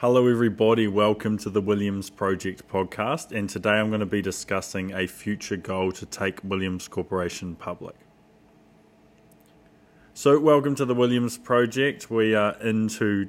Hello everybody, welcome to the Williams Project podcast, and today I'm going to be discussing a future goal to take Williams Corporation public. So welcome to the Williams Project. We are into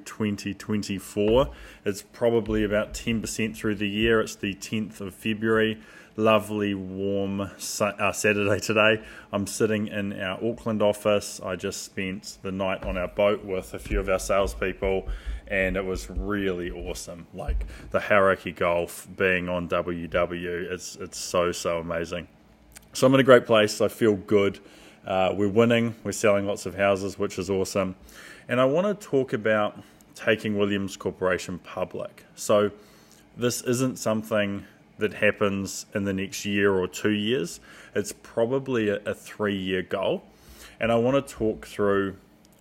2024. It's probably about 10% through the year. It's the 10th of February. Lovely warm Saturday today. I'm sitting in our Auckland office. I just spent the night on our boat with a few of our salespeople, and it was really awesome. Like the Hauraki Golf being on WW, it's so amazing. So I'm in a great place. I feel good. We're winning. We're selling lots of houses, which is awesome. And I want to talk about taking Williams Corporation public. So this isn't something that happens in the next year or 2 years. It's probably a 3-year goal. And I want to talk through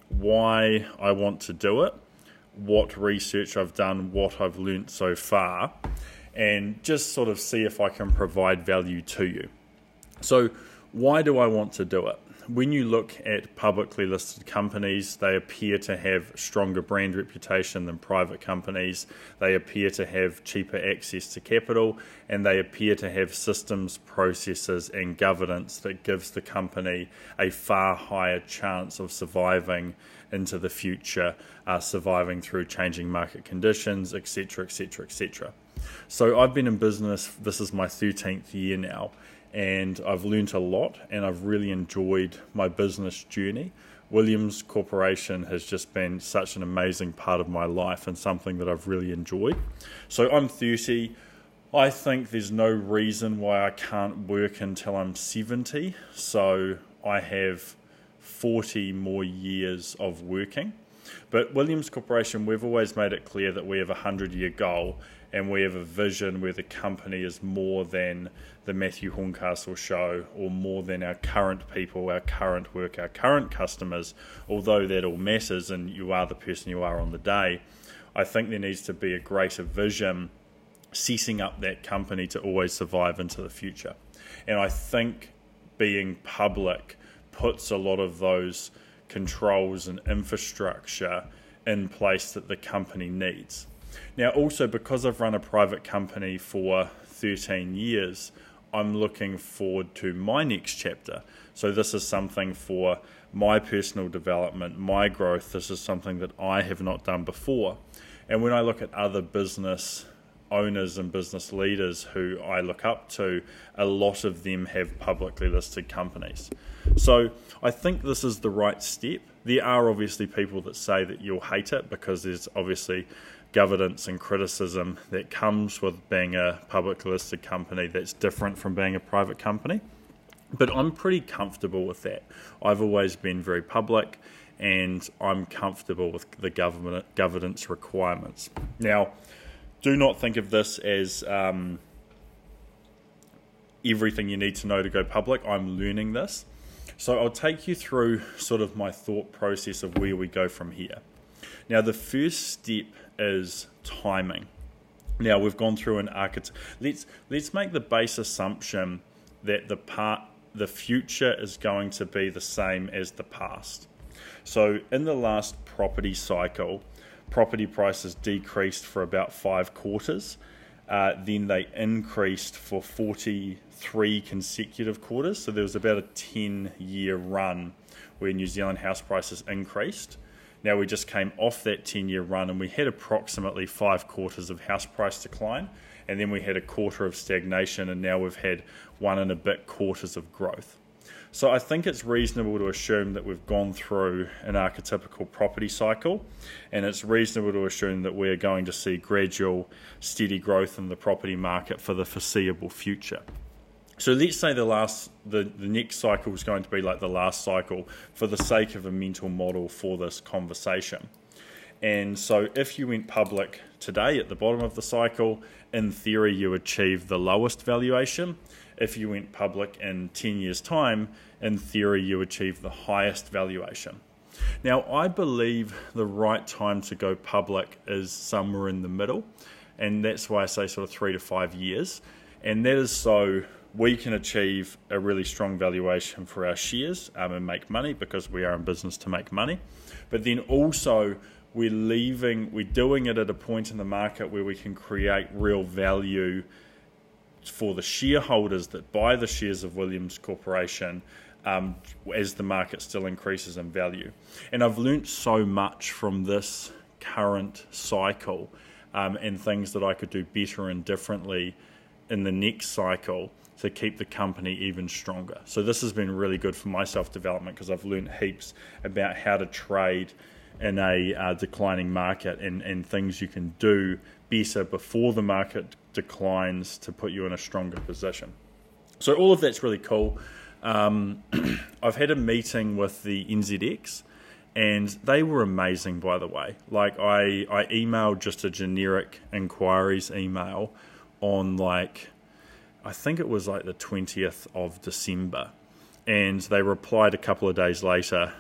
why I want to do it, what research I've done, what I've learnt so far, and just sort of see if I can provide value to you. So why do I want to do it? When you look at publicly listed companies, they appear to have stronger brand reputation than private companies. They appear to have cheaper access to capital, and they appear to have systems, processes, and governance that gives the company a far higher chance of surviving into the future, surviving through changing market conditions, etc., etc., etc. So I've been in business, this is my 13th year now, and I've learnt a lot, and I've really enjoyed my business journey. Williams Corporation has just been such an amazing part of my life and something that I've really enjoyed. So I'm 30. I think there's no reason why I can't work until I'm 70. So I have 40 more years of working. But Williams Corporation, we've always made it clear that we have a 100-year goal, and we have a vision where the company is more than the Matthew Horncastle show, or more than our current people, our current work, our current customers. Although that all matters and you are the person you are on the day, I think there needs to be a greater vision setting up that company to always survive into the future. And I think being public puts a lot of those controls and infrastructure in place that the company needs. Now, also, because I've run a private company for 13 years, I'm looking forward to my next chapter. So this is something for my personal development, my growth. This is something that I have not done before. And when I look at other business owners and business leaders who I look up to, a lot of them have publicly listed companies. So I think this is the right step. There are obviously people that say that you'll hate it because there's obviously governance and criticism that comes with being a publicly listed company that's different from being a private company. But I'm pretty comfortable with that. I've always been very public, and I'm comfortable with the governance requirements. Now, do not think of this as everything you need to know to go public. I'm learning this. So I'll take you through sort of my thought process of where we go from here. Now, the first step is timing. Now, we've gone through an architect. Let's make the base assumption that the future is going to be the same as the past. So in the last property cycle, property prices decreased for about 5 quarters. Then they increased for 43 consecutive quarters. So there was about a 10-year run where New Zealand house prices increased. Now we just came off that 10-year run, and we had approximately 5 quarters of house price decline, and then we had a quarter of stagnation, and now we've had 1 and a bit quarters of growth. So I think it's reasonable to assume that we've gone through an archetypical property cycle, and it's reasonable to assume that we're going to see gradual, steady growth in the property market for the foreseeable future. So let's say the next cycle is going to be like the last cycle for the sake of a mental model for this conversation. And so if you went public today at the bottom of the cycle, in theory you achieve the lowest valuation. If you went public in 10 years' time, in theory you achieve the highest valuation. Now, I believe the right time to go public is somewhere in the middle, and that's why I say sort of 3 to 5 years. And that is so we can achieve a really strong valuation for our shares and make money, because we are in business to make money. But then also we're doing it at a point in the market where we can create real value for the shareholders that buy the shares of Williams Corporation as the market still increases in value. And I've learnt so much from this current cycle and things that I could do better and differently in the next cycle to keep the company even stronger. So this has been really good for my self-development because I've learned heaps about how to trade in a declining market and things you can do better before the market declines to put you in a stronger position. So all of that's really cool. I've had a meeting with the NZX and they were amazing, by the way. Like I emailed just a generic inquiries email on I think it was like the 20th of December, and they replied a couple of days later.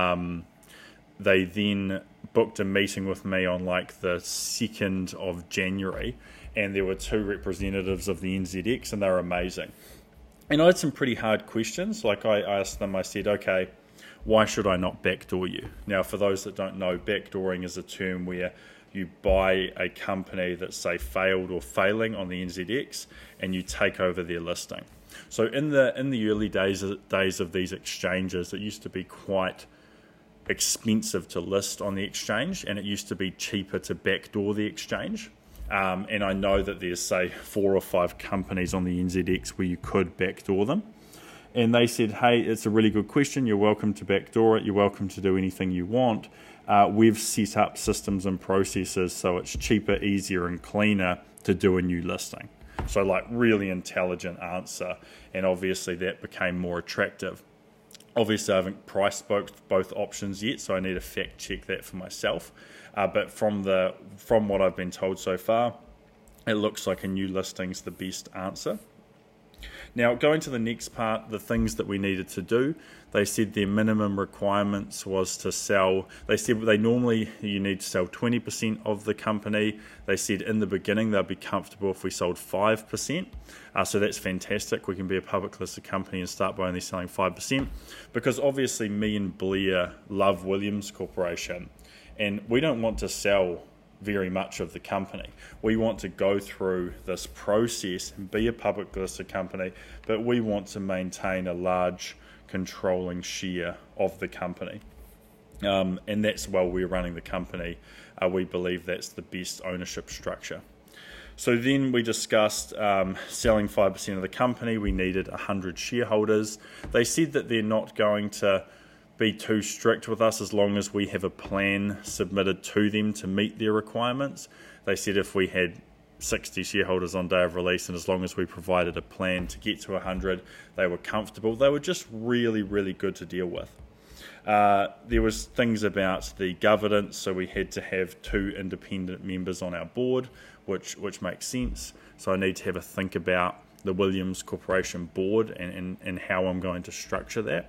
They then booked a meeting with me on the 2nd of January, and there were 2 representatives of the NZX, and they were amazing. And I had some pretty hard questions. I asked them, I said, okay, why should I not backdoor you? Now, for those that don't know, backdooring is a term where you buy a company that's, say, failed or failing on the NZX, and you take over their listing. So in the early days of these exchanges, it used to be quite expensive to list on the exchange, and it used to be cheaper to backdoor the exchange. And I know that there's, say, 4 or 5 companies on the NZX where you could backdoor them. And they said, hey, it's a really good question. You're welcome to backdoor it. You're welcome to do anything you want. We've set up systems and processes so it's cheaper, easier, and cleaner to do a new listing. So really intelligent answer. And obviously that became more attractive. Obviously I haven't priced both options yet, so I need to fact check that for myself. But from what I've been told so far, it looks like a new listing's the best answer. Now, going to the next part, the things that we needed to do, they said their minimum requirements was to sell. They said you need to sell 20% of the company. They said in the beginning they'd be comfortable if we sold 5%. So that's fantastic. We can be a public listed company and start by only selling 5%. Because obviously me and Blair love Williams Corporation, and we don't want to sell very much of the company. We want to go through this process and be a public listed company, but we want to maintain a large controlling share of the company. And that's while we're running the company, we believe that's the best ownership structure. So then we discussed selling 5% of the company. We needed 100 shareholders. They said that they're not going to be too strict with us as long as we have a plan submitted to them to meet their requirements. They said if we had 60 shareholders on day of release, and as long as we provided a plan to get to 100, they were comfortable. They were just really, really good to deal with. There was things about the governance, so we had to have 2 independent members on our board, which makes sense. So I need to have a think about the Williams Corporation board and how I'm going to structure that.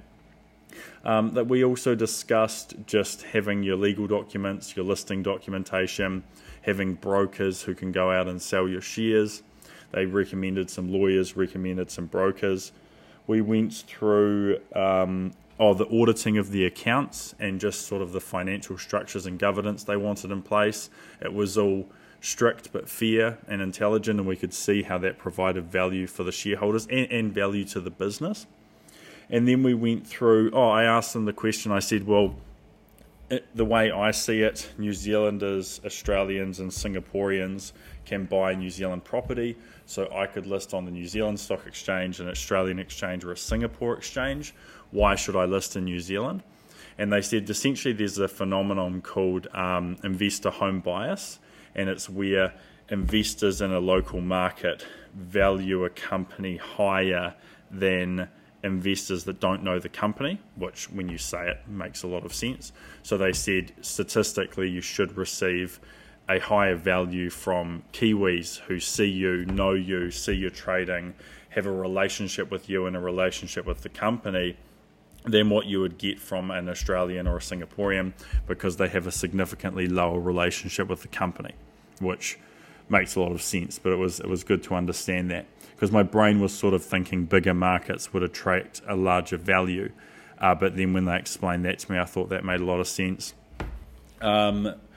That we also discussed just having your legal documents, your listing documentation, having brokers who can go out and sell your shares. They recommended some lawyers, recommended some brokers. We went through the auditing of the accounts and just sort of the financial structures and governance they wanted in place. It was all strict but fair and intelligent, and we could see how that provided value for the shareholders and value to the business. And then we went through, I asked them the question, I said, well, the way I see it, New Zealanders, Australians and Singaporeans can buy New Zealand property, so I could list on the New Zealand Stock Exchange, an Australian exchange or a Singapore exchange. Why should I list in New Zealand? And they said essentially there's a phenomenon called investor home bias, and it's where investors in a local market value a company higher than investors that don't know the company, which when you say it makes a lot of sense. So they said statistically you should receive a higher value from Kiwis who see you, know you, see your trading, have a relationship with you and a relationship with the company than what you would get from an Australian or a Singaporean, because they have a significantly lower relationship with the company, which makes a lot of sense. But it was good to understand that, because my brain was sort of thinking bigger markets would attract a larger value. But then when they explained that to me, I thought that made a lot of sense.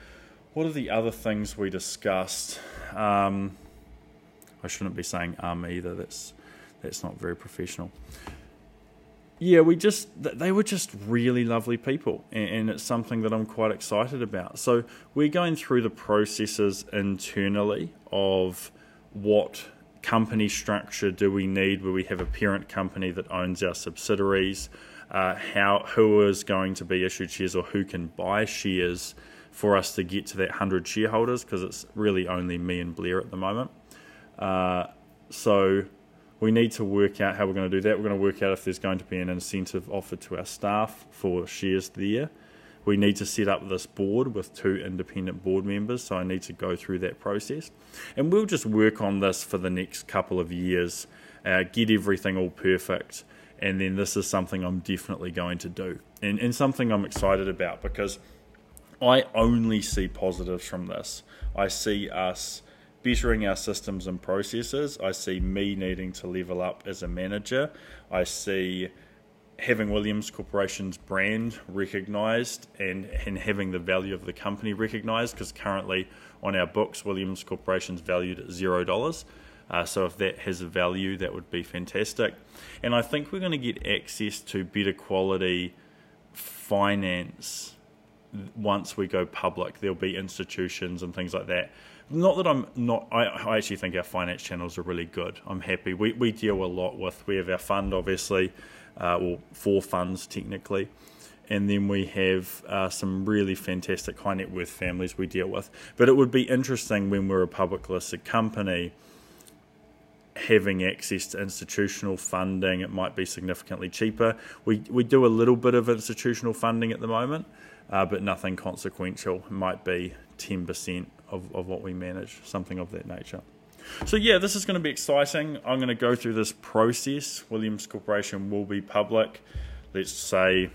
what are the other things we discussed? I shouldn't be saying either. That's not very professional. Yeah, they were just really lovely people, and it's something that I'm quite excited about. So we're going through the processes internally of what company structure do we need, where we have a parent company that owns our subsidiaries, who is going to be issued shares or who can buy shares for us to get to that 100 shareholders, because it's really only me and Blair at the moment. So we need to work out how we're going to do that. We're going to work out if there's going to be an incentive offered to our staff for shares there. We need to set up this board with 2 independent board members, so I need to go through that process. And we'll just work on this for the next couple of years, get everything all perfect, and then this is something I'm definitely going to do. And something I'm excited about, because I only see positives from this. I see us bettering our systems and processes. I see me needing to level up as a manager. I see having Williams Corporation's brand recognised and having the value of the company recognised, because currently on our books Williams Corporation's valued at $0. So if that has a value, that would be fantastic. And I think we're going to get access to better quality finance once we go public. There'll be institutions and things like that. Not that I actually think our finance channels are really good. I'm happy. We deal a lot with, we have our fund obviously, 4 funds technically, and then we have some really fantastic high net worth families we deal with. But it would be interesting when we're a public listed company having access to institutional funding. It might be significantly cheaper. We do a little bit of institutional funding at the moment, but nothing consequential. It might be 10% of what we manage, something of that nature. So yeah, this is going to be exciting. I'm going to go through this process. Williams Corporation will be public, let's say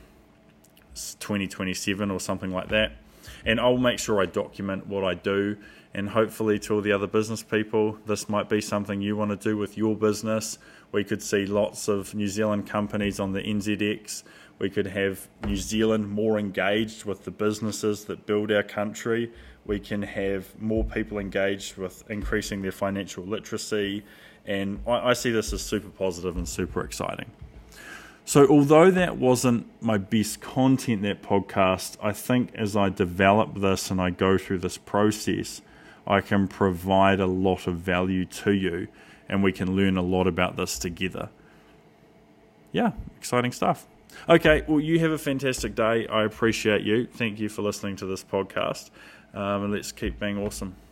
2027 or something like that. And I'll make sure I document what I do, and hopefully to all the other business people, this might be something you want to do with your business. We could see lots of New Zealand companies on the NZX. We could have New Zealand more engaged with the businesses that build our country. We can have more people engaged with increasing their financial literacy. And I see this as super positive and super exciting. So although that wasn't my best content, that podcast, I think as I develop this and I go through this process, I can provide a lot of value to you, and we can learn a lot about this together. Yeah, exciting stuff. Okay, well, you have a fantastic day. I appreciate you. Thank you for listening to this podcast. And let's keep being awesome.